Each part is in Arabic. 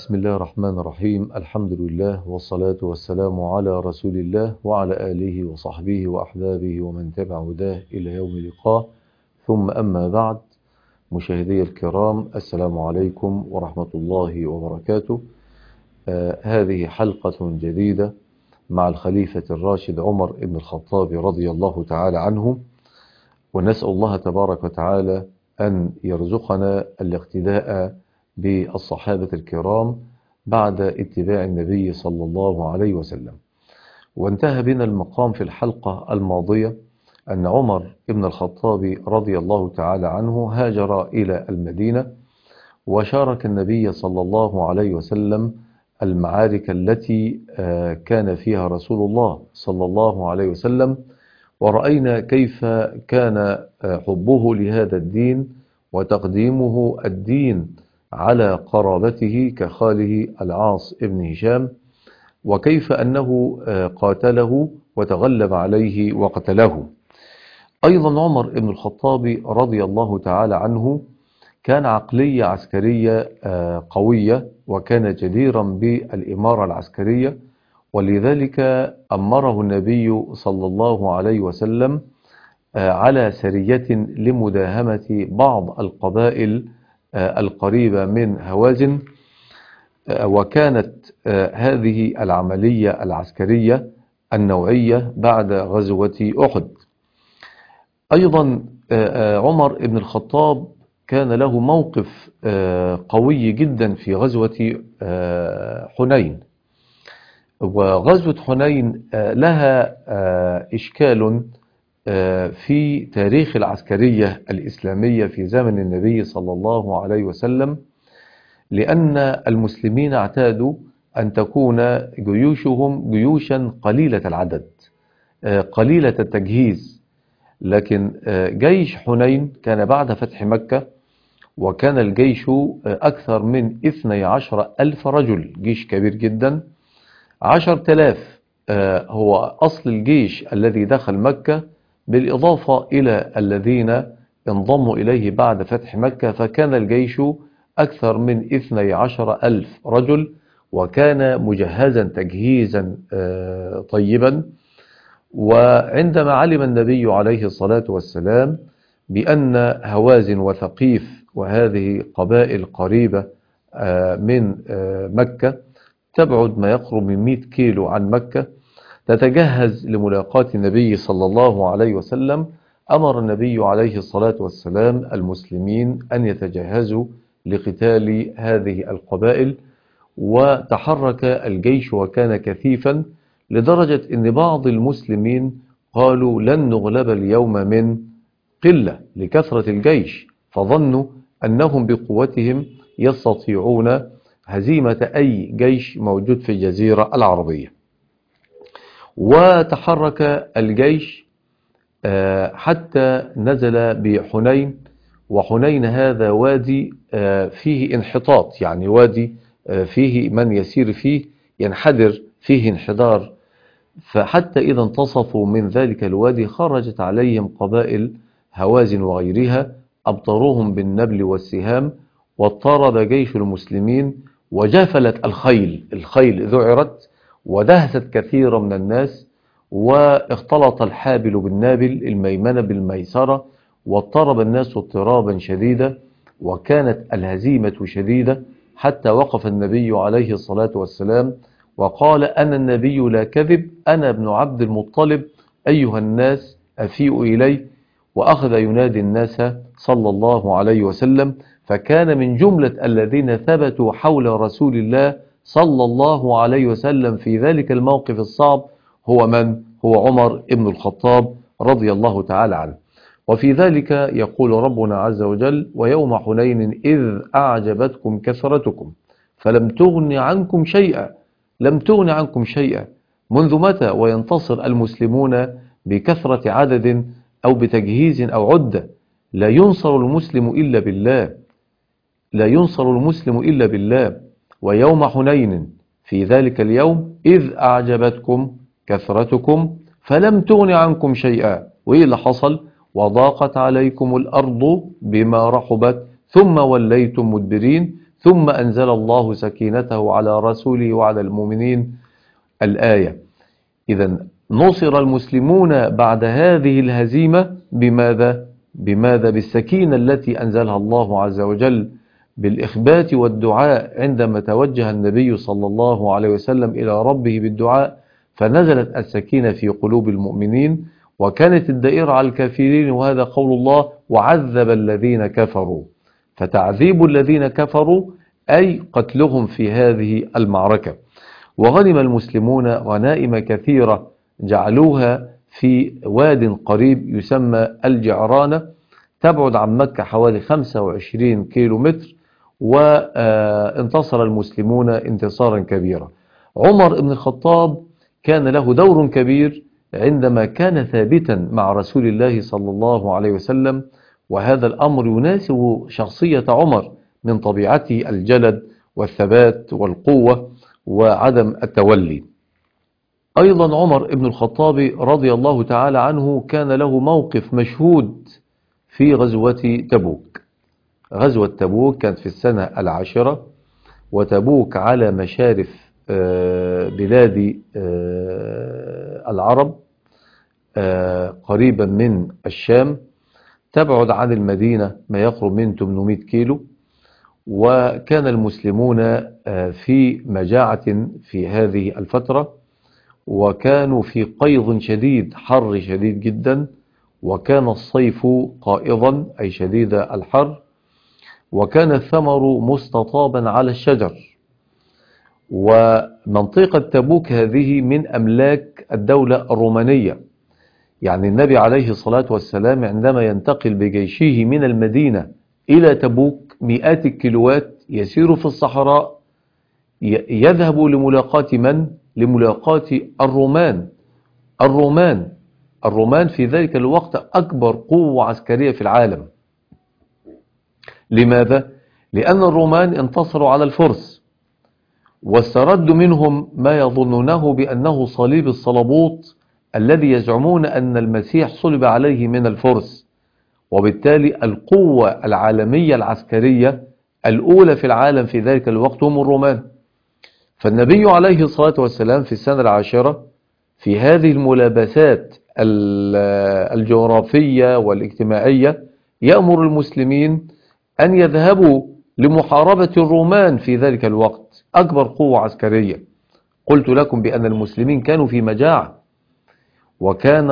بسم الله الرحمن الرحيم. الحمد لله والصلاة والسلام على رسول الله وعلى آله وصحبه وأحبابه ومن تبع هداه إلى يوم اللقاء، ثم أما بعد. مشاهدي الكرام، السلام عليكم ورحمة الله وبركاته. هذه حلقة جديدة مع الخليفة الراشد عمر بن الخطاب رضي الله تعالى عنه، ونسأل الله تبارك وتعالى أن يرزقنا الاقتداء بالصحابة الكرام بعد اتباع النبي صلى الله عليه وسلم. وانتهى بنا المقام في الحلقة الماضية أن عمر بن الخطاب رضي الله تعالى عنه هاجر إلى المدينة، وشارك النبي صلى الله عليه وسلم المعارك التي كان فيها رسول الله صلى الله عليه وسلم، ورأينا كيف كان حبه لهذا الدين وتقديمه الدين على قرابته كخاله العاص بن هشام، وكيف أنه قاتله وتغلب عليه وقتله. أيضا عمر بن الخطاب رضي الله تعالى عنه كان عقلية عسكرية قوية، وكان جديرا بالإمارة العسكرية، ولذلك أمره النبي صلى الله عليه وسلم على سرية لمداهمة بعض القبائل القريبة من هوازن، وكانت هذه العملية العسكرية النوعية بعد غزوة أحد. أيضا عمر بن الخطاب كان له موقف قوي جدا في غزوة حنين، وغزوة حنين لها إشكال في تاريخ العسكرية الإسلامية في زمن النبي صلى الله عليه وسلم، لأن المسلمين اعتادوا أن تكون جيوشهم جيوشا قليلة العدد قليلة التجهيز، لكن جيش حنين كان بعد فتح مكة، وكان الجيش أكثر من 12,000 رجل، جيش كبير جدا. 10,000 هو أصل الجيش الذي دخل مكة، بالإضافة إلى الذين انضموا إليه بعد فتح مكة، فكان الجيش أكثر من 12,000 رجل، وكان مجهزا تجهيزا طيبا. وعندما علم النبي عليه الصلاة والسلام بأن هوازن وثقيف وهذه قبائل قريبة من مكة، تبعد ما يقرب من 100 كيلو عن مكة، تتجهز لملاقاة النبي صلى الله عليه وسلم، أمر النبي عليه الصلاة والسلام المسلمين أن يتجهزوا لقتال هذه القبائل. وتحرك الجيش وكان كثيفا، لدرجة أن بعض المسلمين قالوا لن نغلب اليوم من قلة لكثرة الجيش، فظنوا أنهم بقوتهم يستطيعون هزيمة أي جيش موجود في الجزيرة العربية. وتحرك الجيش حتى نزل بحنين، وحنين هذا وادي فيه انحطاط، يعني وادي فيه من يسير فيه ينحدر فيه انحدار، فحتى إذا انتصفوا من ذلك الوادي خرجت عليهم قبائل هوازن وغيرها، أبطروهم بالنبل والسهام، واضطرب جيش المسلمين، وجافلت الخيل ذعرت، ودهست كثيرا من الناس، واختلط الحابل بالنابل، الميمنة بالميسرة، واضطرب الناس اضطرابا شديدا، وكانت الهزيمة شديدة، حتى وقف النبي عليه الصلاة والسلام وقال: أنا النبي لا كذب، أنا ابن عبد المطلب، أيها الناس أفيئوا إلي. وأخذ ينادي الناس صلى الله عليه وسلم، فكان من جملة الذين ثبتوا حول رسول الله صلى الله عليه وسلم في ذلك الموقف الصعب هو من؟ هو عمر بن الخطاب رضي الله تعالى عنه. وفي ذلك يقول ربنا عز وجل: ويوم حنين إذ أعجبتكم كثرتكم فلم تغن عنكم شيئا. لم تغن عنكم شيئا منذ متى وينتصر المسلمون بكثرة عدد أو بتجهيز أو عدة؟ لا ينصر المسلم إلا بالله، لا ينصر المسلم إلا بالله. ويوم حنين في ذلك اليوم إذ أعجبتكم كثرتكم فلم تغن عنكم شيئا. وإيه اللي حصل؟ وضاقت عليكم الأرض بما رحبت ثم وليتم مدبرين ثم أنزل الله سكينته على رسوله وعلى المؤمنين الآية. إذا نصر المسلمون بعد هذه الهزيمة بماذا؟ بالسكينة التي أنزلها الله عز وجل بالإخبات والدعاء عندما توجه النبي صلى الله عليه وسلم إلى ربه بالدعاء، فنزلت السكينة في قلوب المؤمنين، وكانت الدائرة على الكافرين، وهذا قول الله: وعذب الذين كفروا. فتعذيب الذين كفروا أي قتلهم في هذه المعركة. وغنم المسلمون غنائم كثيرة جعلوها في واد قريب يسمى الجعرانة، تبعد عن مكة حوالي 25 كيلو متر، وانتصر المسلمون انتصارا كبيرا. عمر بن الخطاب كان له دور كبير عندما كان ثابتا مع رسول الله صلى الله عليه وسلم، وهذا الأمر يناسب شخصية عمر من طبيعته الجلد والثبات والقوة وعدم التولي. أيضا عمر بن الخطاب رضي الله تعالى عنه كان له موقف مشهود في غزوة تبوك. غزوة تبوك كانت في السنة 10، وتبوك على مشارف بلاد العرب قريبا من الشام، تبعد عن المدينة ما يقرب من 800 كيلو. وكان المسلمون في مجاعة في هذه الفترة، وكانوا في قيض شديد، حر شديد جدا، وكان الصيف قائضا أي شديد الحر، وكان الثمر مستطابا على الشجر. ومنطقة تبوك هذه من أملاك الدولة الرومانية، يعني النبي عليه الصلاة والسلام عندما ينتقل بجيشه من المدينة إلى تبوك مئات الكيلوات يسير في الصحراء، يذهب لملاقاة من؟ لملاقاة الرومان في ذلك الوقت أكبر قوة عسكرية في العالم. لماذا؟ لأن الرومان انتصروا على الفرس، واستردوا منهم ما يظنونه بأنه صليب الصلبوط الذي يزعمون أن المسيح صلب عليه من الفرس، وبالتالي القوة العالمية العسكرية الأولى في العالم في ذلك الوقت هم الرومان. فالنبي عليه الصلاة والسلام في السنة 10 في هذه الملابسات الجغرافية والاجتماعية يأمر المسلمين أن يذهبوا لمحاربة الرومان في ذلك الوقت، أكبر قوة عسكرية. قلت لكم بأن المسلمين كانوا في مجاعة، وكان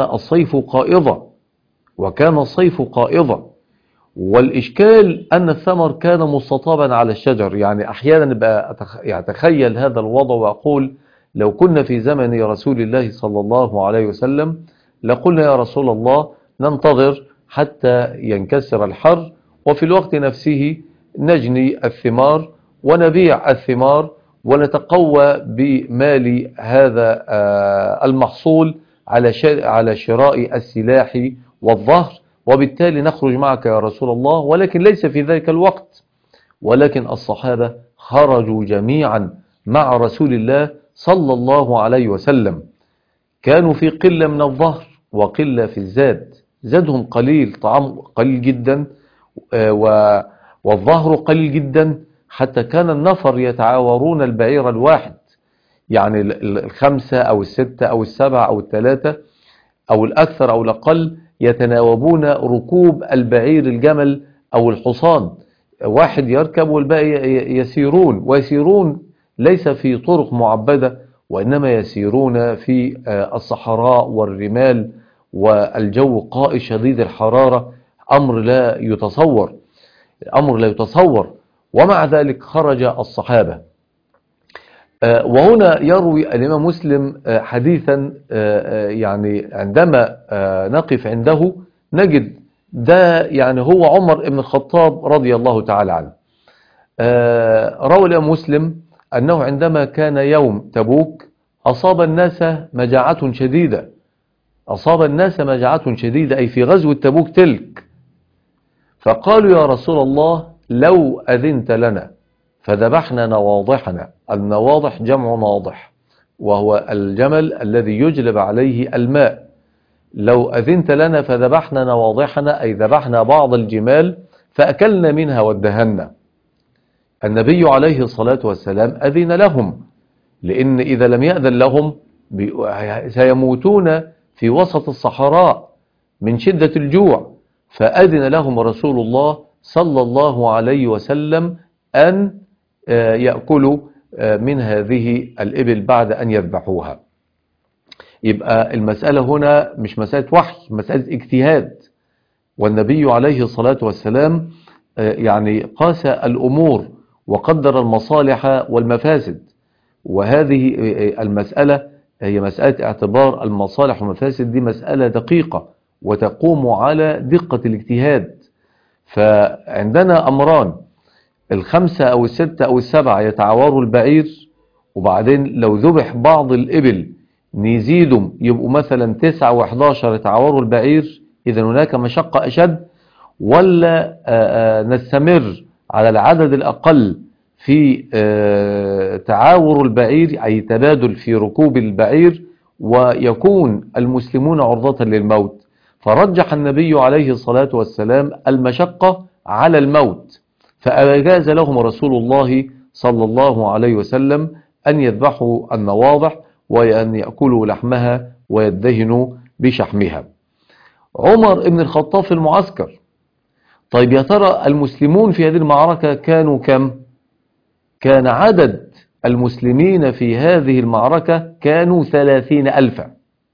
الصيف قائضة، والإشكال أن الثمر كان مستطابا على الشجر. يعني أحيانا أتخيل هذا الوضع وأقول لو كنا في زمن رسول الله صلى الله عليه وسلم لقلنا يا رسول الله ننتظر حتى ينكسر الحر، وفي الوقت نفسه نجني الثمار ونبيع الثمار ونتقوى بمال هذا المحصول على شراء السلاح والظهر، وبالتالي نخرج معك يا رسول الله. ولكن ليس في ذلك الوقت، ولكن الصحابة خرجوا جميعا مع رسول الله صلى الله عليه وسلم. كانوا في قلة من الظهر وقلة في الزاد، زادهم قليل، طعام قليل جدا والظهر قليل جدا، حتى كان النفر يتعاورون البعير الواحد، يعني 5 أو 6 أو 7 أو 3 أو الأكثر أو الأقل يتناوبون ركوب البعير، الجمل أو الحصان، واحد يركب والباقي ويسيرون ليس في طرق معبدة، وإنما يسيرون في الصحراء والرمال، والجو قائي شديد الحرارة، أمر لا يتصور. ومع ذلك خرج الصحابة. وهنا يروي الإمام مسلم حديثا، يعني عندما نقف عنده نجد ده يعني هو عمر بن الخطاب رضي الله تعالى عنه. روى الإمام مسلم أنه عندما كان يوم تبوك أصاب الناس مجاعة شديدة، أي في غزوة تبوك تلك، فقالوا يا رسول الله لو أذنت لنا فذبحنا نواضحنا. النواضح جمع ناضح، وهو الجمل الذي يجلب عليه الماء. لو أذنت لنا فذبحنا نواضحنا، أي ذبحنا بعض الجمال فأكلنا منها وادهنا. النبي عليه الصلاة والسلام أذن لهم، لأن إذا لم يأذن لهم سيموتون في وسط الصحراء من شدة الجوع. فأذن لهم رسول الله صلى الله عليه وسلم أن يأكلوا من هذه الإبل بعد أن يذبحوها. يبقى المسألة هنا مش مسألة وحي، مسألة اجتهاد، والنبي عليه الصلاة والسلام يعني قاس الأمور وقدر المصالح والمفاسد، وهذه المسألة هي مسألة اعتبار المصالح والمفاسد، دي مسألة دقيقة وتقوم على دقة الاجتهاد. فعندنا أمران، الخمسة أو الستة أو السبعة يتعاوروا البعير، وبعدين لو ذبح بعض الإبل نزيدوا يبقوا مثلا 9 و11 يتعاوروا البعير، إذا هناك مشقة أشد، ولا نستمر على العدد الأقل في تعاور البعير، أي تبادل في ركوب البعير، ويكون المسلمون عرضة للموت. فرجح النبي عليه الصلاة والسلام المشقة على الموت، فأجاز لهم رسول الله صلى الله عليه وسلم أن يذبحوا النواضح وأن يأكلوا لحمها ويدهنوا بشحمها. عمر بن الخطاب في المعسكر، طيب يا ترى المسلمون في هذه المعركة كانوا كم؟ كان عدد المسلمين في هذه المعركة كانوا 30,000،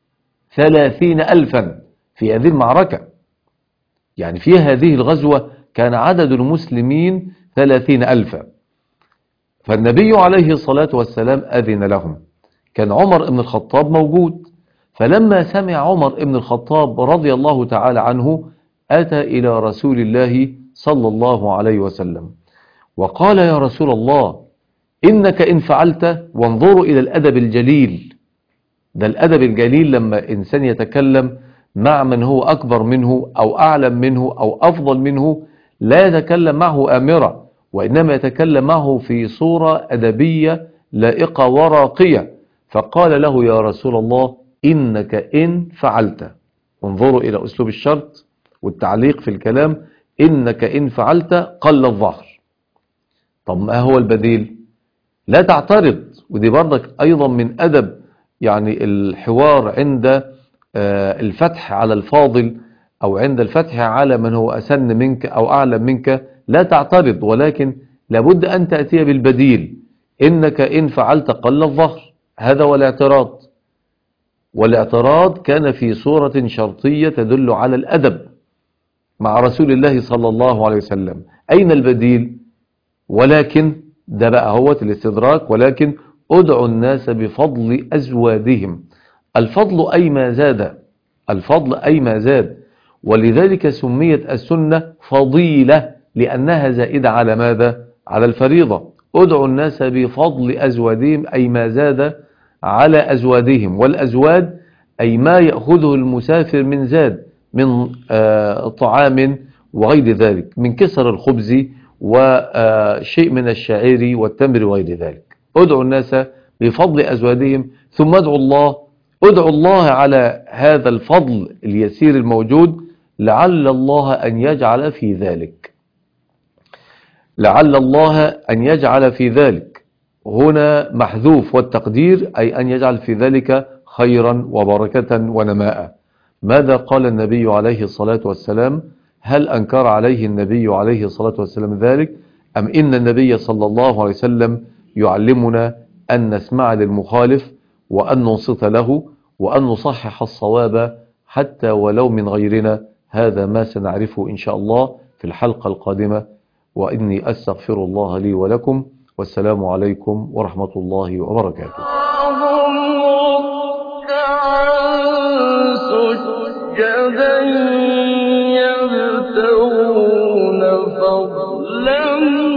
30,000 في هذه المعركة. يعني في هذه الغزوة كان عدد المسلمين 30,000، فالنبي عليه الصلاة والسلام أذن لهم. كان عمر بن الخطاب موجود، فلما سمع عمر بن الخطاب رضي الله تعالى عنه أتى إلى رسول الله صلى الله عليه وسلم وقال: يا رسول الله، إنك إن فعلت، وانظروا إلى الأدب الجليل، ده الأدب الجليل لما إنسان يتكلم مع من هو أكبر منه أو أعلم منه أو أفضل منه، لا يتكلم معه آمرة، وإنما يتكلم معه في صورة أدبية لائقة وراقية. فقال له: يا رسول الله، إنك إن فعلت. انظروا إلى أسلوب الشرط والتعليق في الكلام، إنك إن فعلت قل الظهر. طب ما هو البديل؟ لا تعترض، ودي برضك أيضا من أدب يعني الحوار عند الفتح على الفاضل، أو عند الفتح على من هو أسن منك أو أعلم منك. لا تعترض، ولكن لابد أن تأتي بالبديل. إنك إن فعلت قل الظهر، هذا هو الاعتراض. والاعتراض كان في صورة شرطية تدل على الأدب مع رسول الله صلى الله عليه وسلم. أين البديل؟ ولكن ده بقى هو الاستدراك، ولكن ادعوا الناس بفضل أزوادهم. الفضل أي ما زاد، الفضل أي ما زاد، ولذلك سميت السنة فضيلة لأنها زائدة على ماذا؟ على الفريضة. ادعوا الناس بفضل أزوادهم أي ما زاد على أزوادهم، والأزواد أي ما يأخذه المسافر من زاد، من طعام وغير ذلك، من كسر الخبز وشيء من الشعير والتمر وغير ذلك. ادعوا الناس بفضل أزوادهم، ثم ادعوا الله على هذا الفضل اليسير الموجود، لعل الله أن يجعل في ذلك، لعل الله أن يجعل في ذلك. هنا محذوف، والتقدير أي أن يجعل في ذلك خيرا وبركة ونماء. ماذا قال النبي عليه الصلاة والسلام؟ هل أنكر عليه النبي عليه الصلاة والسلام ذلك؟ أم إن النبي صلى الله عليه وسلم يعلمنا أن نسمع للمخالف وأن ننصت له وأن نصحح الصواب حتى ولو من غيرنا؟ هذا ما سنعرفه إن شاء الله في الحلقة القادمة، وإني أستغفر الله لي ولكم، والسلام عليكم ورحمة الله وبركاته. يبتغون فضلا